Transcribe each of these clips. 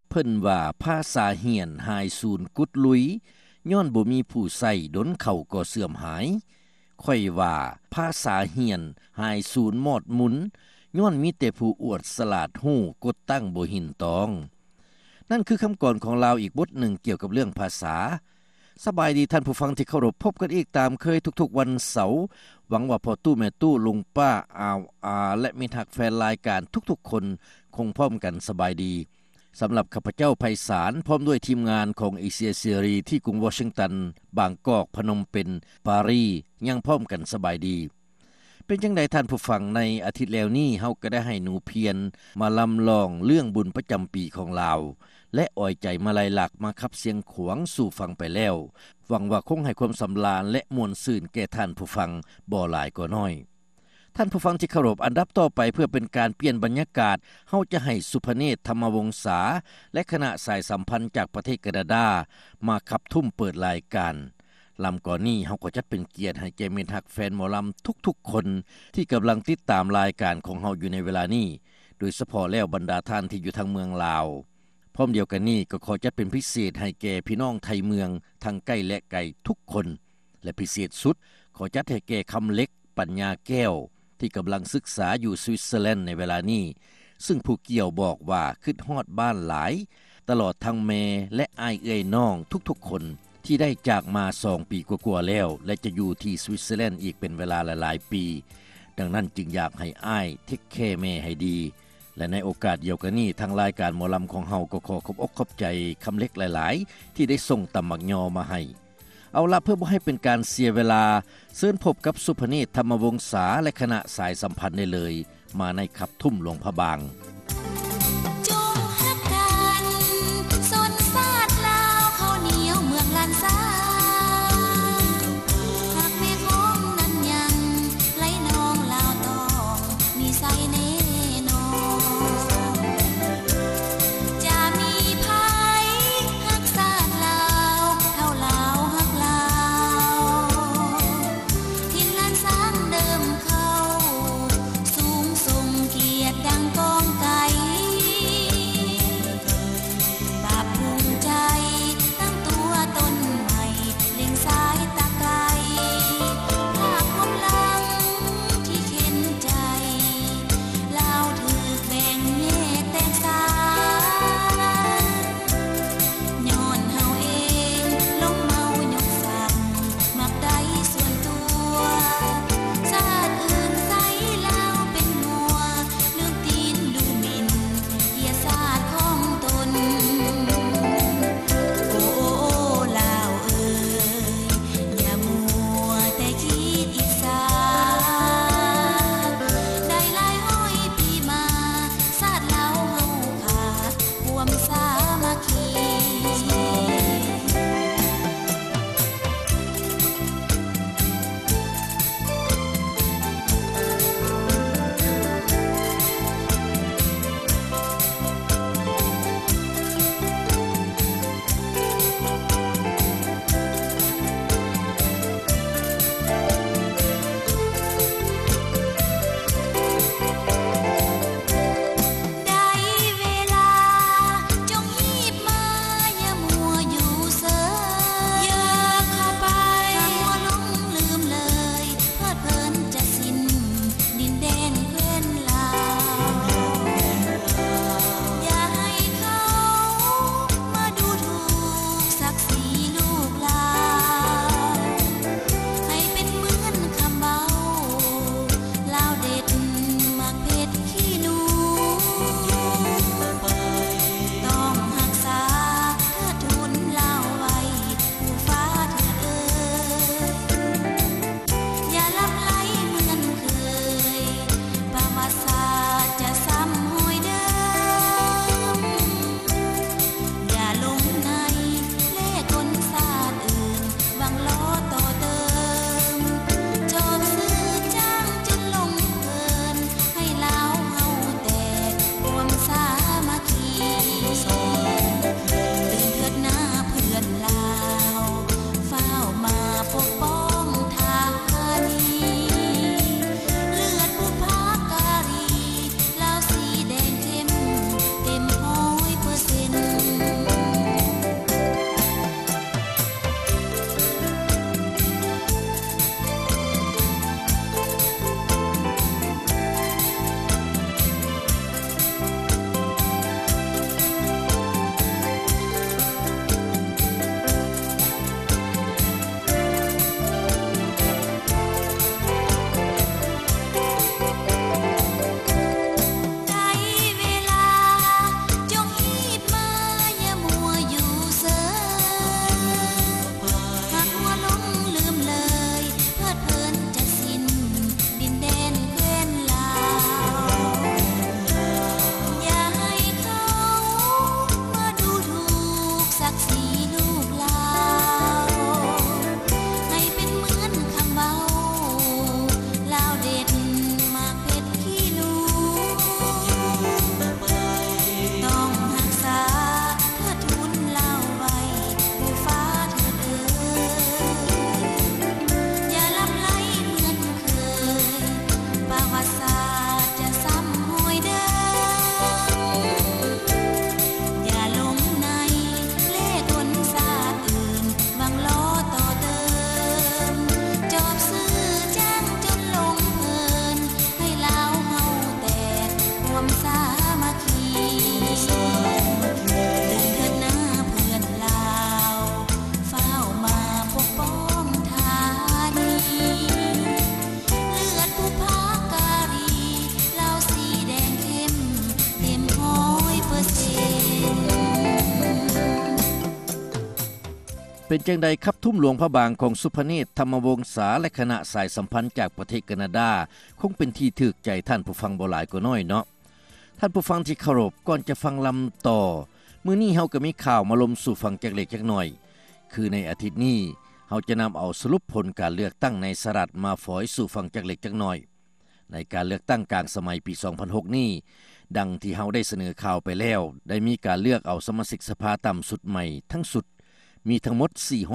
เพิ่นว่าภาษาเหียนหายสูญกุดลุยย้อนบ่มีผู้ใส่ดนเข้าก็เสื่อมหายค่อยว่าภาษาเหียนหายสูญหมอดหมุนย้อนมีแต่ผู้อวดสลาดหู้กดตั้งบ่หินตองนั่นคือคำกลอนของลาวอีกบทหนึ่งเกี่ยวกับเรื่องภาษาสบายดีท่านผู้ฟังที่เคารพพบกันอีกตามเคยทุกๆวันเสาร์หวังว่าพ่อตู้แม่ตู้ลุงป้าและมิตรฮักแฟนรายการทุกๆคนคงพร้อมกันสบายดีสำหรับข้าพเจ้าไพศาลพร้อมด้วยทีมงานของเอเชียซีรีที่กรุงวอชิงตันบางกอกพนมเปญปารีสยังพร้อมกันสบายดีเป็นจังได๋ท่านผู้ฟังในอาทิตย์แล้วนี้เฮาก็ได้ให้หนูเพียรมาลำลองเรื่องบุญประจำปีของลาวและอ้อยใจมาลัยหลักมาขับเสียงขวางสู่ฟังไปแล้วหวังว่าคงให้ความสำราญและม่วนซื่นแก่ท่านผู้ฟังบ่หลายก็น้อยท่านผู้ฟังที่เคารพอันดับต่อไปเพื่อเป็นการเปลี่ยนบรรยากาศเฮาจะให้สุพเนศธรรมวงศาและคณะสายสัมพันธ์จากประเทศแคนาดามาขับทุ่มเปิดรายการลำก่อนนี้เฮาก็จัดเป็นเกียรติให้แก่มิตรฮักแฟนหมอลำทุกๆคนที่กำลังติดตามรายการของเฮาอยู่ในเวลานี้โดยเฉพาะแล้วบรรดาท่านที่อยู่ทางเมืองลาวพร้อมเดียวกันนี้ก็ขอจัดเป็นพิเศษให้แก่พี่น้องไทยเมืองทั้งใกล้และไกลทุกคนและพิเศษสุดขอจัดให้แก่คำเล็กปัญญาแก้วที่กำลังศึกษาอยู่สวิตเซอร์แลนด์ในเวลานี้ซึ่งผู้เกี่ยวบอกว่าคิดฮอดบ้านหลายตลอดทั้งแม่และอ้ายเอื้อยน้องทุกๆคนที่ได้จากมา2 ปีกว่าๆแล้วและจะอยู่ที่สวิตเซอร์แลนด์อีกเป็นเวลาหลายๆปีดังนั้นจึงอยากให้อ้ายเทคแคร์แม่ให้ดีและในโอกาสเดียวกันนี้ทางรายการหมอลำของเฮาก็ขอขอบอกขอบใจคำเล็กหลายๆที่ได้ส่งตำหมักยอมาให้เอาล่ะเพื่อบ่ให้เป็นการเสียเวลาเชิญพบกับสุพเนศธรรมวงศาและคณะสายสัมพันธ์ได้เลยมาในขับทุ่มหลวงพระบางจงฮักกันสนสาดลาวข้าวเหนียวเมืองลานซาหักแม่ของนั้นยังไหลน้องลาวต้องมีใส่แน่นอนจะมีภัยฮักสาดลาวเท่าลาวฮักลาวทินลานสร้างเดิมเข้าสูงส่งเกียรติดังกองไก่ภาคภูมิใจตั้งตัวตนใหม่เล็งสายตาไกลภาคความหลังที่เข็นใจลาวถูกแบ่งแยกแตกสายย้อนเฮาเองลงเมายกฝั่งมักได้ส่วนตัวชาติอื่นใส่ลาวเป็นหัวเลือกตีนดูหมิ่นเหยียดศาสตร์ของตนโอ้ลาวเอ่ยอย่ามัวแต่คิดอิจฉาได้หลายร้อยปีมาศาสตร์ลาวเฮาขาดความสามัคคีได้เวลาจงเป็นจังใดครับทุ่มหลวงพระบางของสุพเนศธรรมวงศาและคณะสายสัมพันธ์จากประเทศแคนาดาคงเป็นที่ถูกใจท่านผู้ฟังบ่หลายก็น้อยเนาะท่านผู้ฟังที่เคารพก่อนจะฟังลำต่อมื้อนี้เฮาก็มีข่าวมาลมสู่ฟังจักเล็กจักน้อยคือในอาทิตย์นี้เฮาจะนำเอาสรุปผลการเลือกตั้งในสหรัฐมาฝอยสู่ฟังจักเล็กจักน้อยในการเลือกตั้งกลางสมัยปี 2006 นี้ดังที่เฮาได้เสนอข่าวไปแล้วได้มีการเลือกเอาสมาชิกสภาต่ำสุดใหม่ทั้งสุดมีทั้งหมด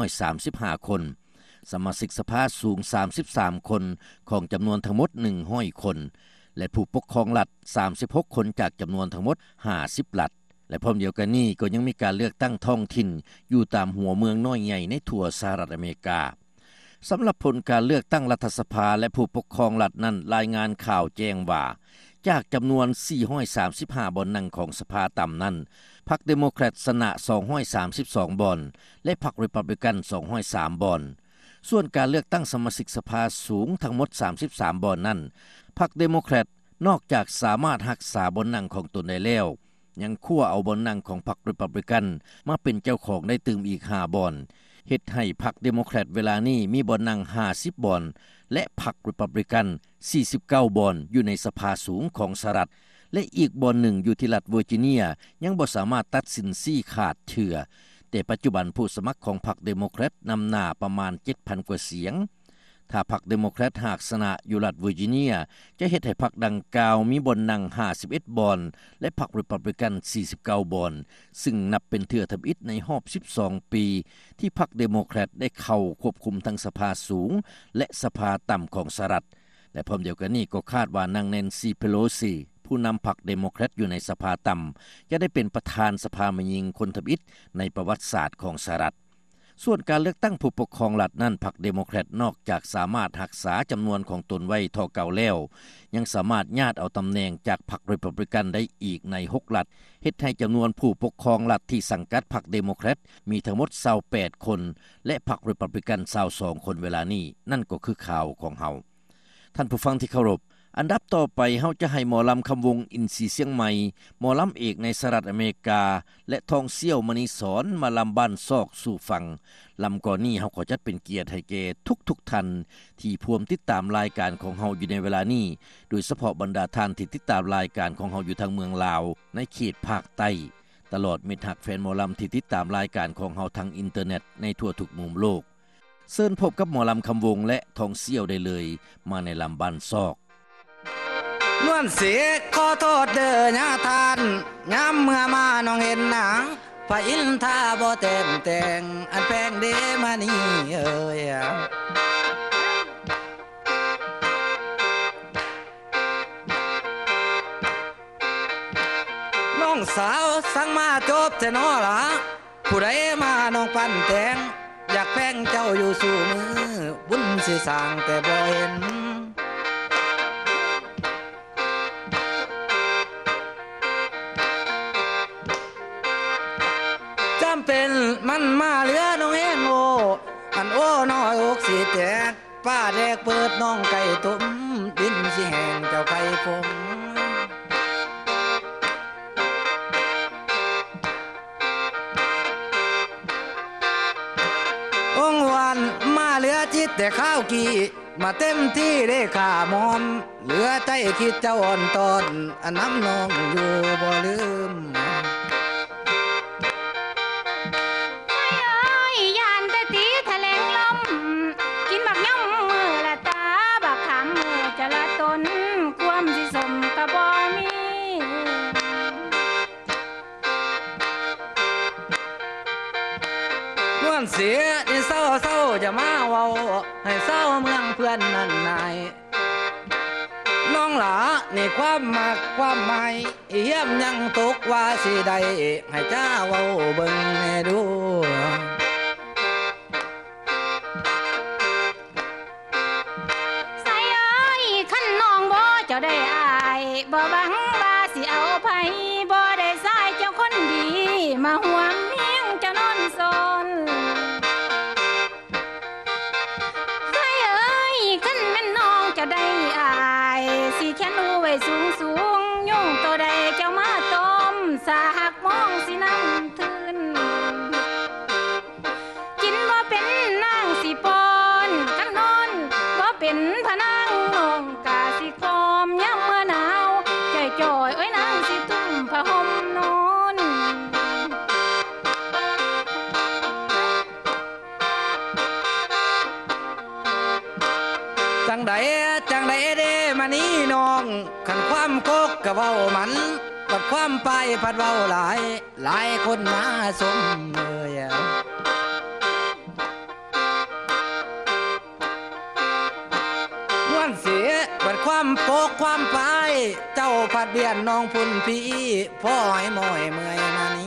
435คนสมาชิกสภาสูง33คนของจำนวนทั้งหมด100คนและผู้ปกครองรัฐ36คนจากจำนวนทั้งหมด50รัฐและพร้อมเดียวกันนี้ก็ยังมีการเลือกตั้งท้องถิ่นอยู่ตามหัวเมืองน้อยใหญ่ในทั่วสหรัฐอเมริกาสำหรับผลการเลือกตั้งรัฐสภาและผู้ปกครองรัฐนั้นรายงานข่าวแจ้งว่าจากจำนวน435บ่อนนั่งของสภาต่ำนั้นพรรคเดโมแครตชนะ232บ่อนและพรรครีพับลิกัน203บ่อนส่วนการเลือกตั้งสมาชิกสภาสูงทั้งหมด33บ่อนนั้นพรรคเดโมแครตนอกจากสามารถรักษาบ่อนนั่งของตนได้แล้วยังคั่วเอาบ่อนนั่งของพรรครีพับลิกันมาเป็นเจ้าของได้ตึมอีก5บ่อนเฮ็ดให้พรรคเดโมแครตเวลานี้มีบ่อนนั่ง50บ่อนและพรรครีพับลิกัน49บ่อนอยู่ในสภาสูงของสหรัฐและอีกบ่อนหนึ่งอยู่ที่รัฐเวอร์จิเนียยังบ่สามารถตัดสินซี่ขาดเชื่อแต่ปัจจุบันผู้สมัครของพรรคเดโมแครตนำหน้าประมาณ 7,000 กว่าเสียงถ้าพรรคเดโมแครตหากชนะอยู่รัฐเวอร์จิเนียจะเฮ็ดให้พรรคดังกล่าวมีบ่อนนั่ง51บ่อนและพรรครีพับลิกัน49บ่อนซึ่งนับเป็นเทื่อทำอิฐในรอบ12ปีที่พรรคเดโมแครตได้เข้าควบคุมทั้งสภาสูงและสภาต่ำของสหรัฐและพร้อมเดียวกันนี้ก็คาดว่านางแนนซีเพโลซีผู้นำพรรคเดโมแครตอยู่ในสภาต่ำจะได้เป็นประธานสภามหญิงคนทำอิฐในประวัติศาสตร์ของสหรัฐส่วนการเลือกตั้งผู้ปกครองรัฐนั้นพรรคเดโมแครตนอกจากสามารถรักษาจำนวนของตนไว้เท่าเก่าแล้วยังสามารถญาติเอาตำแหน่งจากพรรครีพับลิกันได้อีกใน6รัฐเฮ็ดให้จำนวนผู้ปกครองรัฐที่สังกัดพรรคเดโมแครตมีทั้งหมด28คนและพรรครีพับลิกัน22คนเวลานี้นั่นก็คือข่าวของเฮาท่านผู้ฟังที่เคารพอันดับต่อไปเฮาจะให้หมอลำคำวงอินทรีเสียงใหม่หมอลำเอกในสหรัฐอเมริกาและทองเซี่ยวมณีสอนมาลำบ้านซอกสู่ฟังลำก่อนนี้เฮาขอจัดเป็นเกียรติให้แก่ทุกท่านที่พวมติดตามรายการของเฮาอยู่ในเวลานี้โดยเฉพาะบรรดาท่านที่ติดตามรายการของเฮาอยู่ทางเมืองลาวในเขตภาคใต้ตลอดมิตรฮักแฟนหมอลำที่ติดตามรายการของเฮาทางอินเทอร์เน็ตในทั่วทุกมุมโลกเชิญพบกับหมอลำคำวงและทองเซี่ยวได้เลยมาในลำบ้านซอกนวลเสียขอโทษเด้อญาทานยามเมื่อมาน้องเห็นหนังพระอินทราบ่เต็มแต่งอันแพงเดมานี่เอ้ยน้องสาวสั่งมาจบแต่น้อล่ะผู้ใดมาน้องปั้นแต่งอยากแพงเจ้าอยู่สู่มือบุญสิสร้างแต่บ่เห็นเป็นมันมาเหลือน้องเห็นโออันโอ้น้อยอกสิแตกป้าแดกเปิดน้องไก่ตุ้มดินสิแห้งเจ้าไก่พงองวันมาเหลือจิตแต่ข้าวกี่มาเต็มที่ได้ข่ามอมเหลือใจคิดเจ้าอ่อนตอนอันน้ำน้องอยู่บ่ลืมเสียนี่เศร้าจะมาเว้าให้เศร้าเมืองเพื่อนนั่นนายน้องหลานี่ความมักความหมายเยี่ยมยังตกว่าสิได้ให้เจ้าเว้าเบิ่งแน่ดูใส่เอ้ยคันน้องบ่เจ้าได้อายบ่บังว่าสิเอาไผบ่ได้สายเจ้าคนดีมาห่วงเฮียงเจ้านอนซอนจะได้อายสิแค่นูไว้สูงยุ่งตัวใดเจ้ามาต้มสาหักมองสิน้ำทืนกินบ่เว้ามันบัดความไปพัดเว้าหลายคนมาสมเลยม่วนเสียบัดความโปกความไปเจ้าพัดเบียนน้องพุ่นพี่พ่อให้หมอยเมื่อยมานี้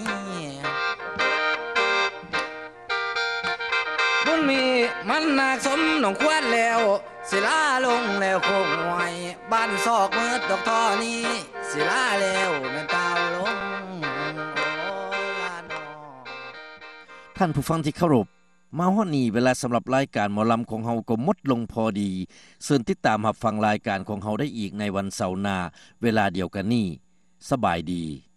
บุญมีมันนาคสมน้องควรแล้วสิลาลงแล้วคงไว้บ้านซอกมืดดอกทอนี้สิลาแล้วแม่นตาวลงท่านผู้ฟังที่เคารพมาฮอดนี้เวลาสำหรับรายการหมอลำของเฮาก็หมดลงพอดีเชิญติดตามรับฟังรายการของเฮาได้อีกในวันเสาร์หน้าเวลาเดียวกันนี้สบายดี